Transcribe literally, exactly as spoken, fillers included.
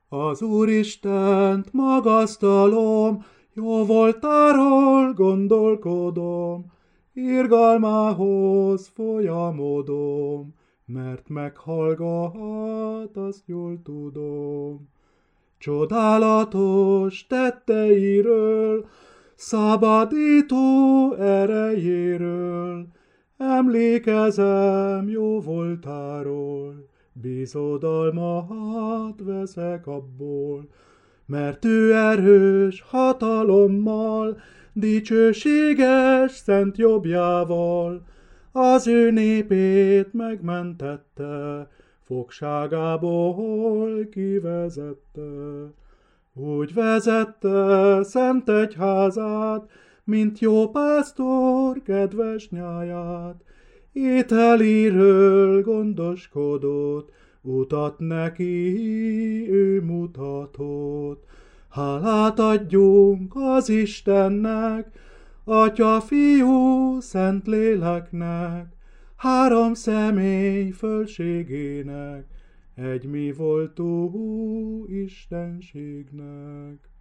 Az Úristent magasztalom, jó voltáról gondolkodom, irgalmához folyamodom, mert meghallgat, azt jól tudom. Csodálatos tetteiről, szabadító erejéről, emlékezem jó voltáról, bizodalmat veszek abból, mert ő erős hatalommal, dicsőséges szent jobbjával, az ő népét megmentette, fogságából kivezette. Úgy vezette szent egyházát, mint jó pásztor kedves nyáját. Ételéről gondoskodott, utat neki ő mutatott. Hálát adjunk az Istennek, Atya, Fiú, Szent Léleknek, három személy fölségének, egy mi voltó Istenségnek.